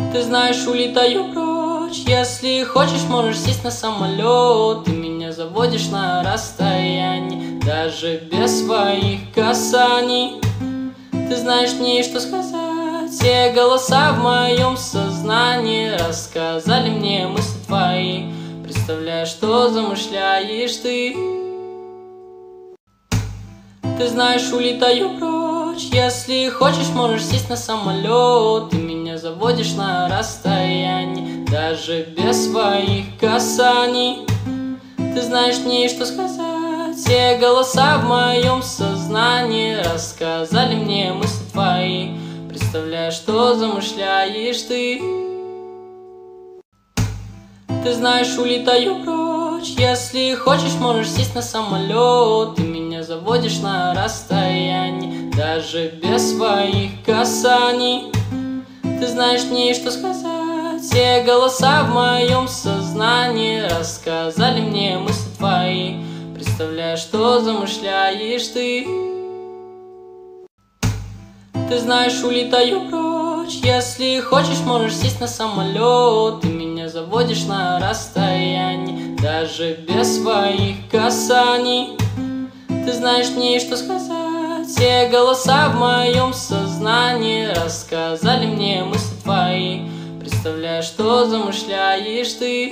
Ты знаешь, улетаю прочь. Если хочешь, можешь сесть на самолет. Ты меня заводишь на расстоянии, даже без своих касаний. Ты знаешь, мне что сказать. Все голоса в моем сознании рассказали мне мысли твои. Представляешь, что замышляешь ты. Ты знаешь, улетаю прочь. Если хочешь, можешь сесть на самолет. Ты меня заводишь на расстоянии, даже без своих касаний. Ты знаешь, мне что сказать. Все голоса в моем сознании рассказали мне мысли твои. Представляешь, что замышляешь ты. Ты знаешь, улетаю прочь. Если хочешь, можешь сесть на самолет. Ты меня заводишь на расстоянии, даже без своих касаний. Ты знаешь, мне что сказать. Все голоса в моем сознании рассказали мне мысли твои. Представляешь, что замышляешь ты. Ты знаешь, улетаю прочь. Если хочешь, можешь сесть на самолет. Ты меня заводишь на расстоянии, даже без своих касаний. Ты знаешь, мне что сказать. Все голоса в моем сознании рассказали мне мысли твои. Представляешь, что замышляешь ты.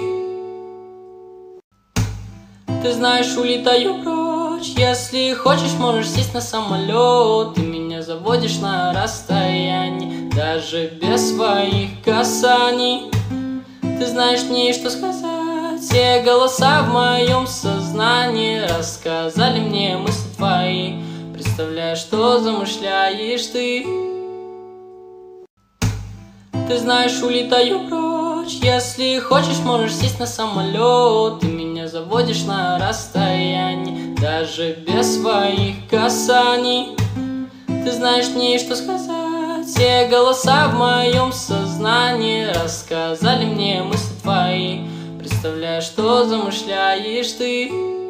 Ты знаешь, улетаю прочь. Если хочешь, можешь сесть на самолет. Ты меня заводишь на расстоянии, даже без своих касаний. Ты знаешь, мне что сказать. Все голоса в моем сознании рассказали мне мысли твои. Представляешь, что замышляешь ты. Ты знаешь, улетаю прочь. Если хочешь, можешь сесть на самолет. Ты меня заводишь на расстоянии, даже без своих касаний. Ты знаешь, мне что сказать. Все голоса в моем сознании рассказали мне мысли твои. Представляешь, что замышляешь ты.